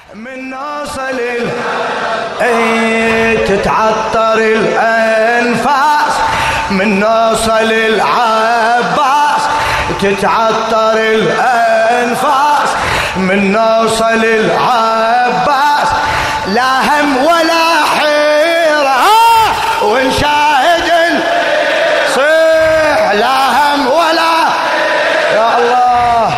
من نوصل تتعطر الأنفاس، من نوصل العباس تتعطر الأنفاس، من نوصل العباس لا هم ولا حيرة ونشاهد صيح، لا هم ولا يا الله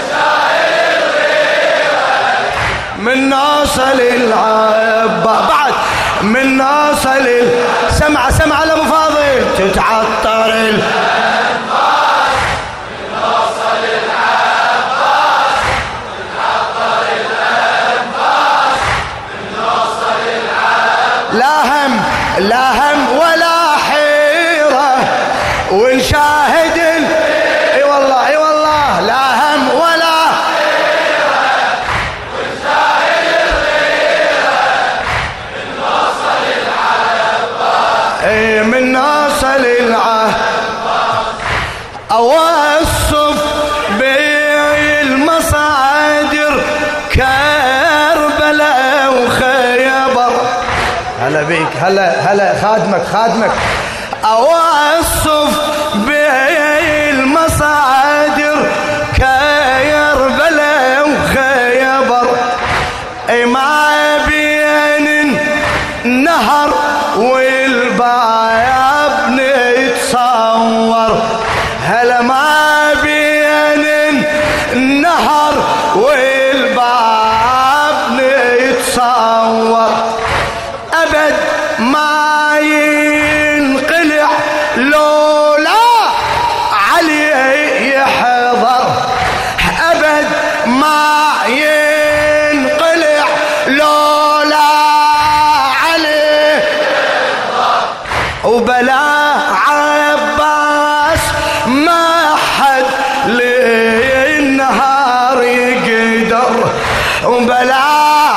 من نوصل العباس بعد من نوصل سمع سمع لأبو فاضل تتعطر الأنفاس، من نوصل العباس تتعطر الأنفاس، من نوصل العباس لا هم ولا حيرة ونشاهد اي والله اي والله لا هم ولا حيرة ونشاهد الغيرة من نوصل العباس، اي من نوصل العباس اوصف بالمصادر كربلاء وخيبر. هلا بيك هلا خادمك اوصف بالمصادر كربلاء وخيبر، اي ما بين النهر والباب نتصور، هلا ما بين النهر والباب نتصور، أبد ما ينقلع لولا علي يحضر، أبد ما ينقلع لولا علي يحضر، وبلا عباس ما حد للنهار يقدر، وبلا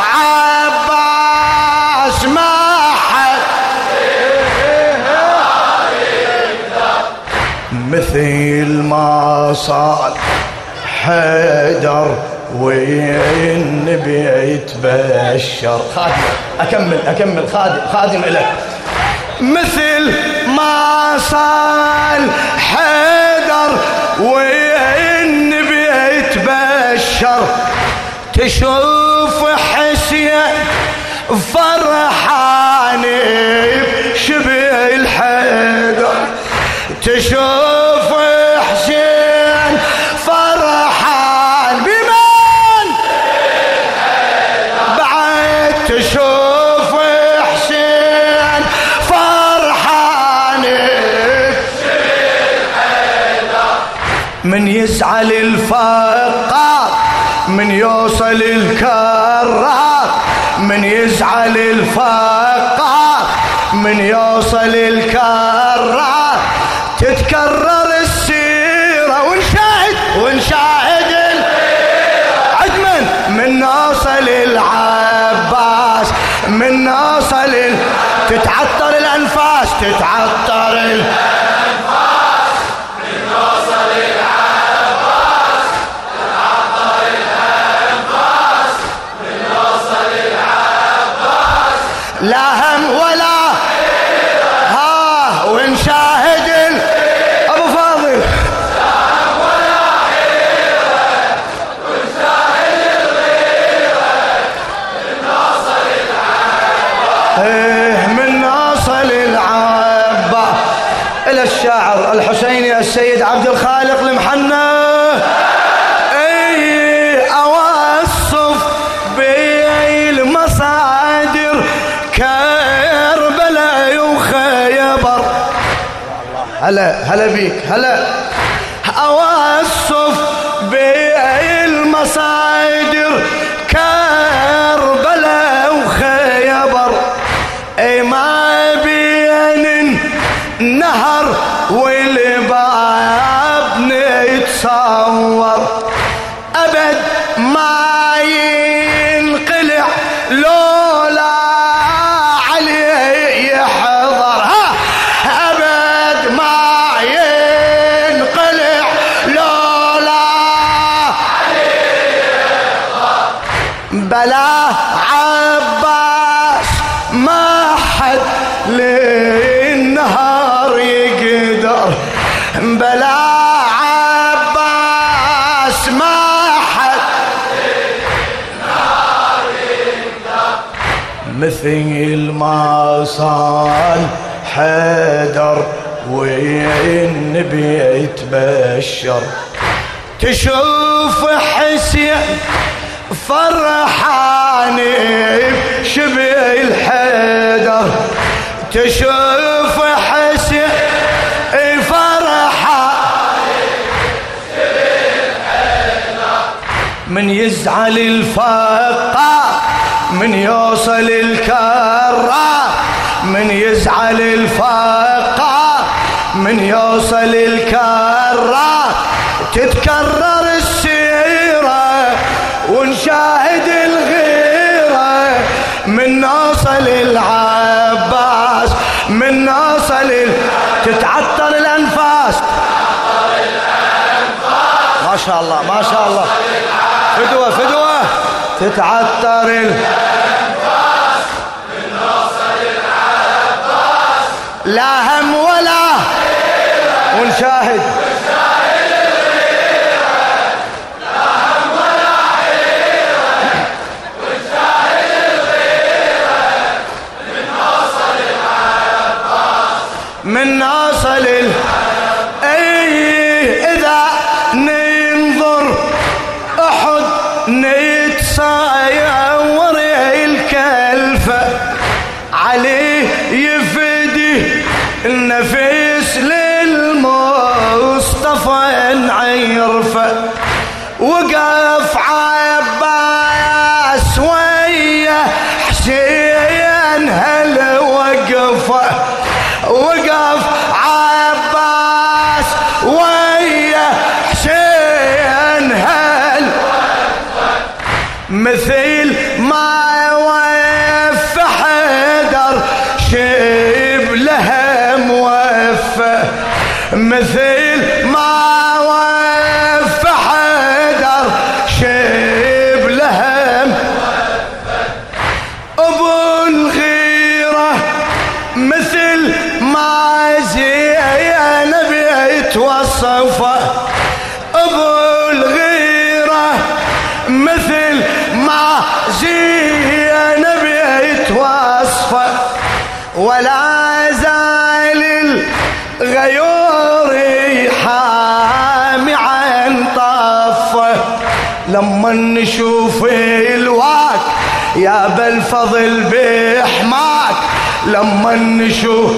مثل ما صار حيدر والنبي يتبشر. أكمل خادم إلك. مثل ما صار حيدر والنبي يتبشر، تشوف حسين فرحان بشبه الحيدر، تشوف حسين فرحان بمن بعد، تشوف حسين فرحان من يزعل الفقار من يوصل الكرار، من يزعل الفقار من يوصل الكرار، تتكرر السيرة ونشاهد عدمن من نوصل العباس، من نوصل تتعطر الأنفاس تتعطر الأنفاس، من نوصل العباس تتعطر الأنفاس، من نوصل العباس لا هم ولا ونشاهد أبو فاضل لا هم ولا حيرة ونشاهد الغيرة من نوصل العباس، من نوصل العباس. إلى الشاعر الحسيني السيد عبد الخالق المحنى، أوصف بالمصادر كربلاء وخيبر. هلا بيك أوصف بالمصادر كربلاء وخيبر، اي ما بين النهر والباب نتصور، أبد ما ينقلع لولا علي يحضر، أبد ما ينقلع لولا علي يحضر، بلا عباس ما حد للنهار يقدر، بلا عباس ما حد للنهار يقدر، مثل ما صال حيدر والنبي يتبشر. تشوف حسين فرحان بشبه الحيدر، تشوف حسين فرحان بشبه الحيدر، من يزعل الفقار من يوصل الكرار، من يزعل الفقار من يوصل الكرار، تتكرر السيرة ونشاهد الغيرة، من نوصل العباس من نوصل تتعطر الأنفاس. ما شاء الله ما شاء الله، فدوة فدوة، تتعطر الأنفاس من نوصل العباس، لا هم ولا ونشاهد من نوصل إذا ننظر أحد نتصاور الكلفة، عليه يفدي النفس للمصطفى نعرفه، وقف عباس ويا حسين هل وقفه، وقف عباس ويا حسين هل مثل ما وفى حيدر شبلها موفى، مثل ما وفى حيدر شبلها موفى، ابو الغيرة مثل ما زينب يتوصفه، ابو الغيرة مثل ما زينب يتوصفه، ولا زال الغيور حامي عن طفه، لما نشوف الواك يا بالفضل بحماك، لما نشوف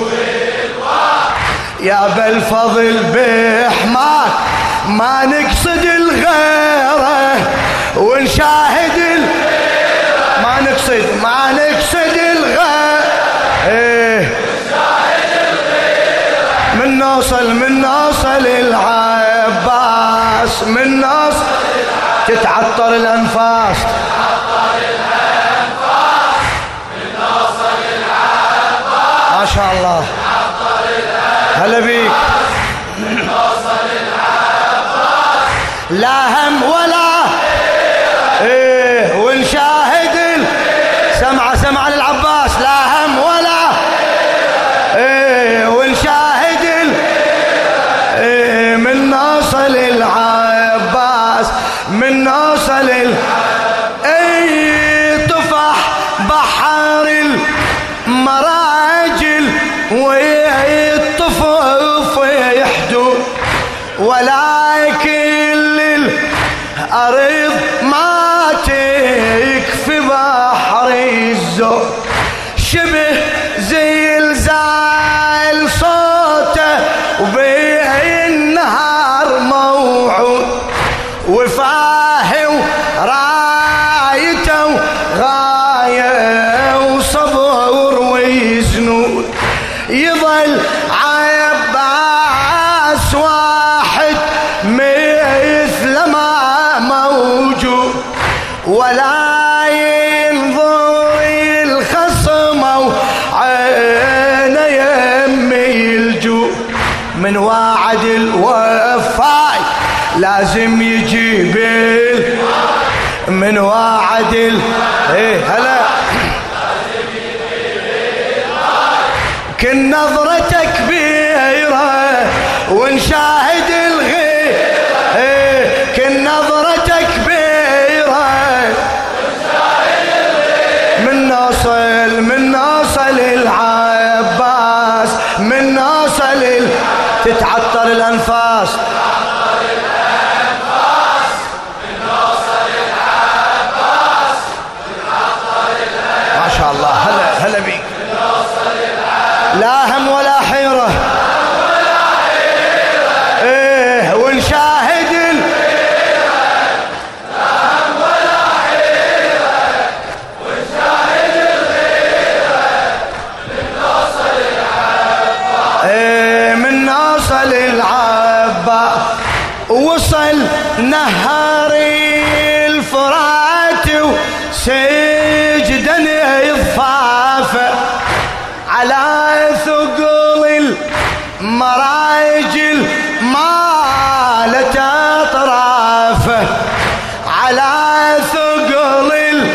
يا بالفضل بحماك، ما نقصد الغيرة ونشاهد ما نقصد الغيرة، من نوصل العباس، من نوصل تتعطر الأنفاس، ما شاء الله هلا بيك. لا هم ولا ونشاهد سمع للعباس، لا هم ولا ونشاهد من نوصل العباس، من نوصل طفح بحر المراجل والطفوف يحدو، ولكن للأرض ما تكفي بحر الزور، شبه زلزال صوته وبالنهار موعود، وفاهي ورايته غاية وصبر ويزنود، يظل عباس واحد مثل ما موجود، ولا ينظر الخصم وعينه يمي الجود، من واعد الوفاي لازم يجيب من واعد ايه هلا كن نظرتك كبيرة ونشاهد الغير ايه كن نظرتك كبيرة ونشاهد الغير من نوصل العباس من نوصل تتعطر الأنفاس ما شاء الله هلا بيك لا هم ولا حيرة ايه ونشاهد لا هم ولا حيرة ونشاهد الغيرة من نوصل العباس ايه من نوصل العباس وصل نهر الفرات وسجدا يضفافه على ثقل المراجل مالت اطرافه على ثقل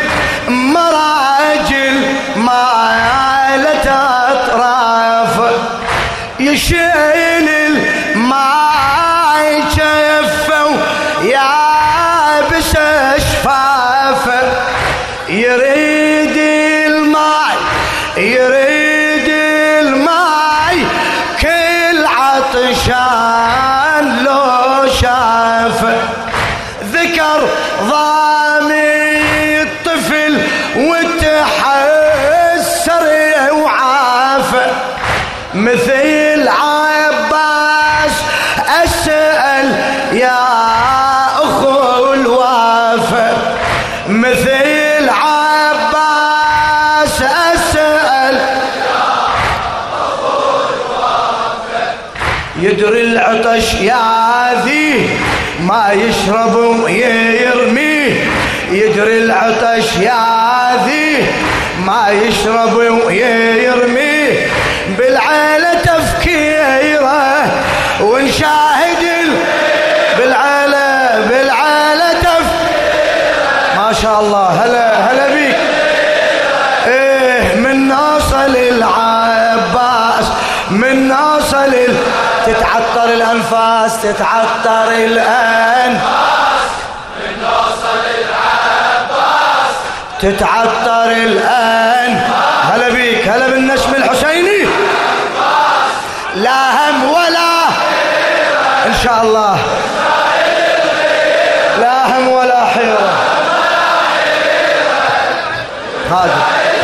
المراجل مالت اطرافه يشيل الماء جفه ويابس شفافه يريد الماء كل عطشان لو شافه ذكر ضامي الطفل وتحسر وعافه مثل عباس أسأل يا أخو الوافى مثل عباس أسأل يدري العطش ياذيه ما يشرب ويرميه يدري العطش ياذيه ما يشرب ويرميه بالعيلة تفكيره ونشاهد بالعيلة تفكيره ما شاء الله هلا بيك ايه من نوصل العباس من نوصل تتعطر الأنفاس تتعطر الأنفاس من نوصل العباس تتعطر الآن هلا بيك هلا بالنشم الحسيني لا هم ولا إن شاء الله لا هم ولا حيرة هذا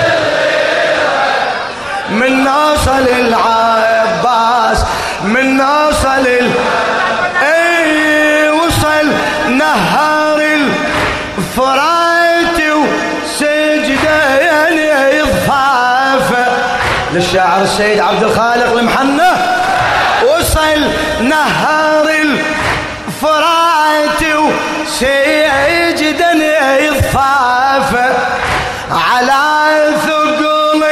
من نوصل العباس من نوصل اي وصل نهر الفرات وسجده يعني يضفافه للشاعر السيد عبد الخالق المحنة وصل نهر الفرات وسجده يضفافه على ثقل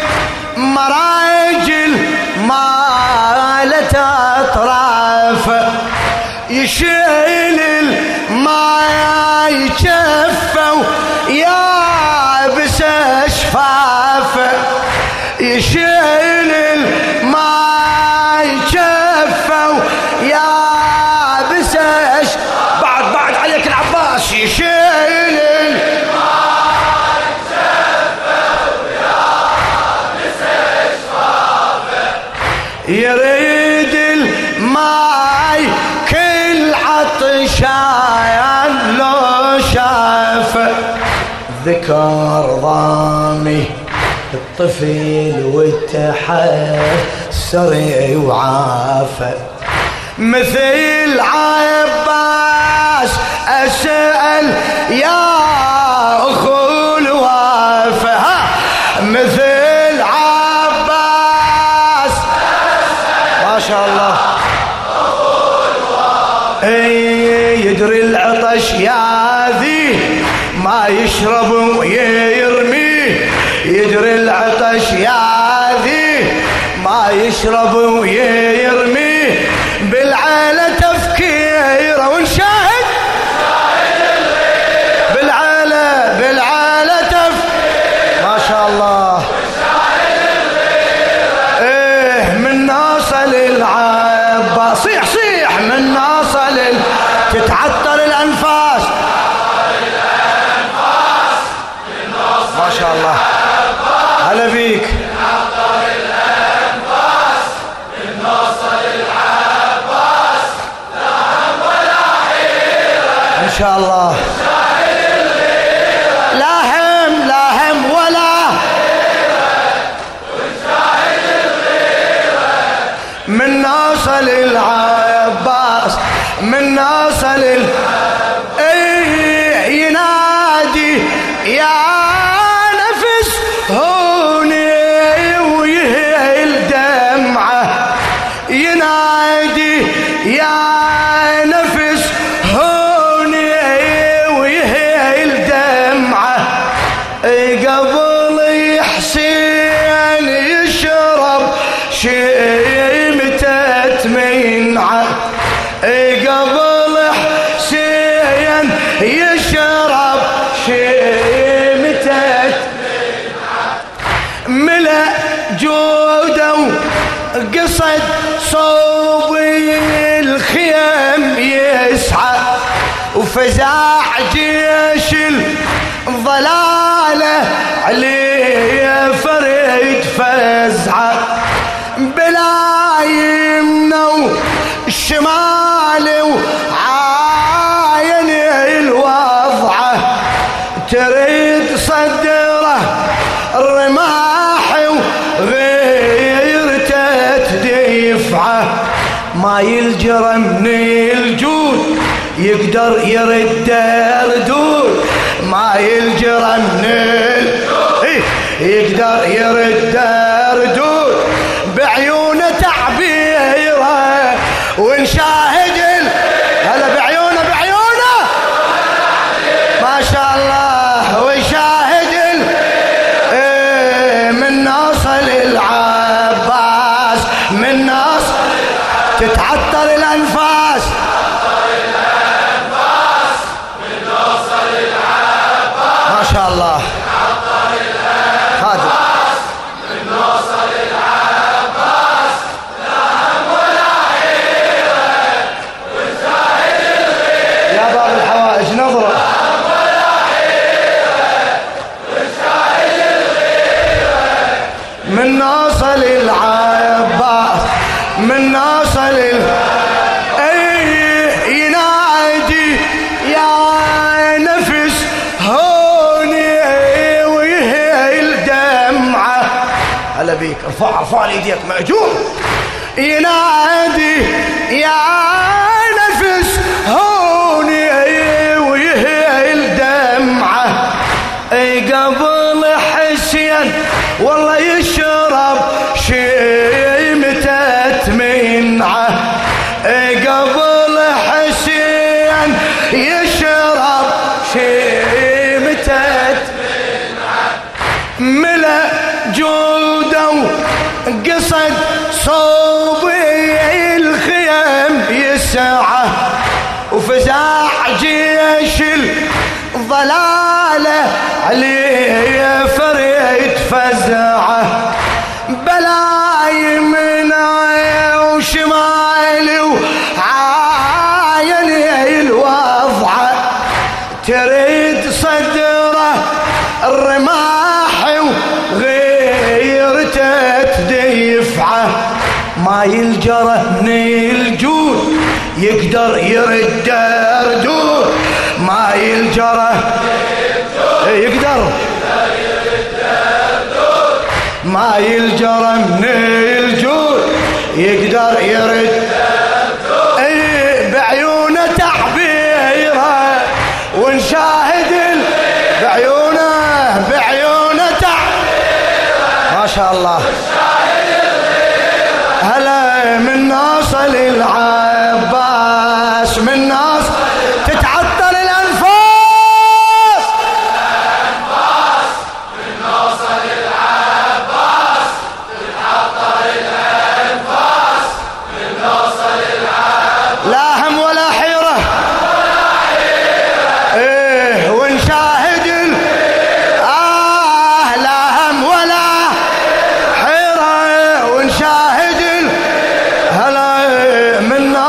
المراجل مالت اطرافه يشيل الماء يجفه ويابس شفافه يشيل الماء يجفه ويابس بعد عليك العباس يشيل يريد الماي كل عطشان لو شافه ذكر ضامي الطفل والتحسر وعافه مثل عباس أسأل يا أخو الوافى مثل عباس ما شاء الله يدري العطش ياذيه ما يشرب ويرميه يدري العطش ياذيه ما يشرب ويرميه بالعيلة تفكيره ونشاهد بالعيلة شاء الله. هلا بيك. إن شاء الله. لا هم لا هم ولا من نوصل العباس من نوصل ينادي يا نفس هوني ويهل دمعه ينادي يا نفس هوني ويهل دمعه قبل حسين يشرب شيمتة منعه قبل حسين يشرب شيمتة ملأ جوده وقصد صوب الخيم يسعى وفزع جيش الضلالة عليه فريد فزعة بلا يمنى والشمال وعاين الوضعة تريد صدره الرماح وغير تدفعه ما يلجر من الجود يقدر يرد ردود ما يلجر من الجود يقدر يرد ردود بعيونه تعبيره ونشاهد هلا بعيونه ما شاء الله ويشاهد من نوصل العباس من نوصل تتعطر الأنفاس ما شاء الله خادم يا باب الحوائج نظرة من نوصل العباس من نوصل ينادي يا نفس هوني ويهل دمعه هلا بيك ارفع ايديك مأجور ينادي يا نفس هوني ويهل دمعه قبل حسين والله يشرب شيمتة منعه قبل حسين يشرب شيمتة منعه ملأ جوده وقصد صوب الخيم يسعه وفزع جيش الضلالة عليه فريد فزعه بلا يمنى وشمال وعاين الوضعه تريد صدره الرماح وغير تدفعه ما يلجره من الجود يقدر يرد ردود ما يلجره يقدر ما يلجره من الجود يقدر يرد بعيونه تعبيره ونشاهد بعيونه تعبيره ما شاء الله هلا من نوصل العباس من نوصل تتعطل الأنفاس من نوصل العباس تتعطل الأنفاس من نوصل العباس لا هم ولا حيرة ونشاهد لا هم ولا حيرة ونشاهد هلا من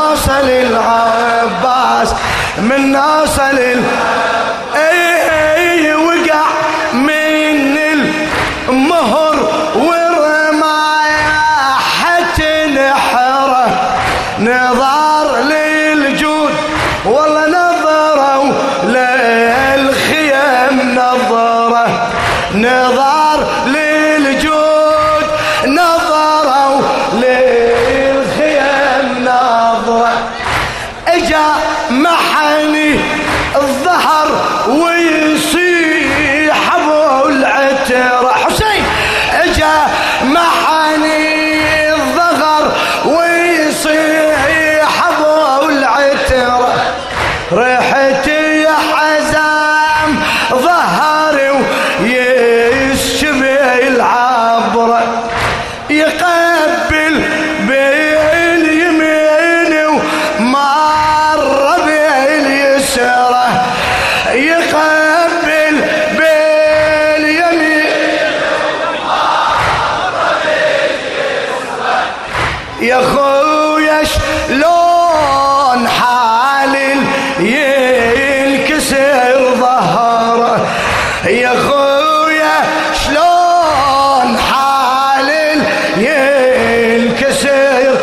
نظر للجود نظروا للخيم نظرة اجا محني الظهر ويصيح ابو العترة حسين اجا محني الظهر ويصيح ابو العترة ريحتي يا حزام ظهري ويشبه العبرة يقبل باليمين ومر باليسرى يقبل باليمين ومر باليسرى يا خويا شلون حال ينكسر ظهره يا خويا شلون حال ينكسر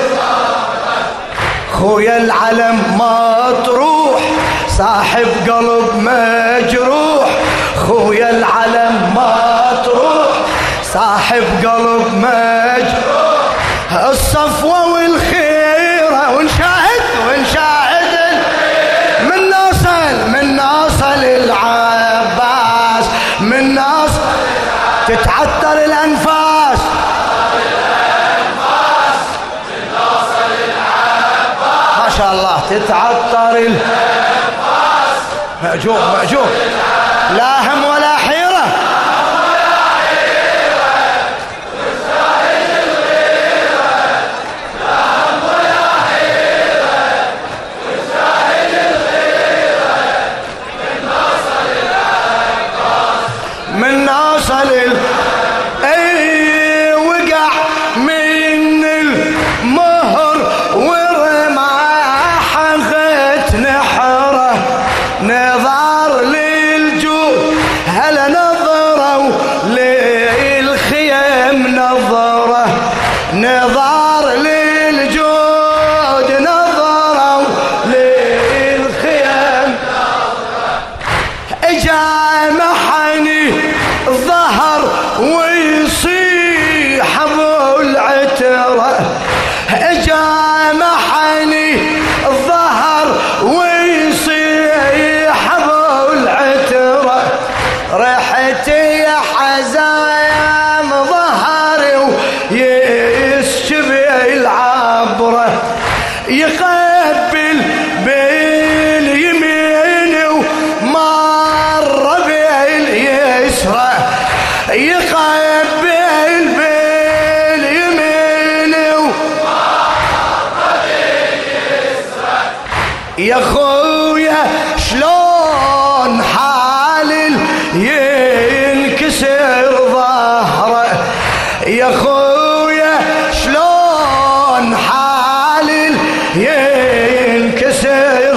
خويا العلم مطروح صاحب قلب مجروح خويا العلم مطروح صاحب قلب مجروح الصفوة والخيرة ونشاهد من نوصل العباس من نوصل تتعطر الأنفاس ما شاء الله تتعطر الأنفاس مأجور لا هم ولا حيرة من نوصل اي وقع من المهر ورماح غت نحره نظر للجود هلا نظروا للخيم نظره نظر للجود نظروا للخيم اجا محني الظهر ويصيح ابو العترة اجا محني الظهر ويصيح ابو العترة ريحتي يا حزام ظهري ويشبه العبرة يقبل باليمين ومر باليسرى يقبل باليمين ومر باليسرى يا خويا شلون حال ينكسر ظهره يا خويا شلون حال ينكسر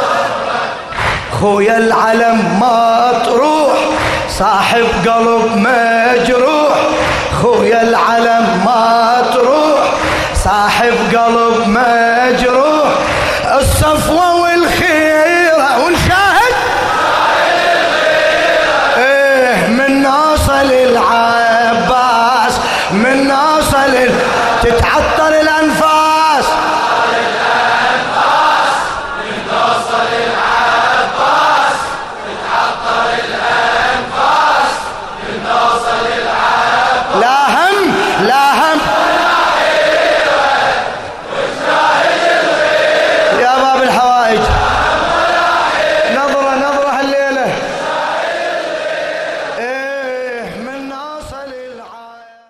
خويا العلم مطروح صاحب قلب مجروح خويا العلم مطروح صاحب قلب مجروح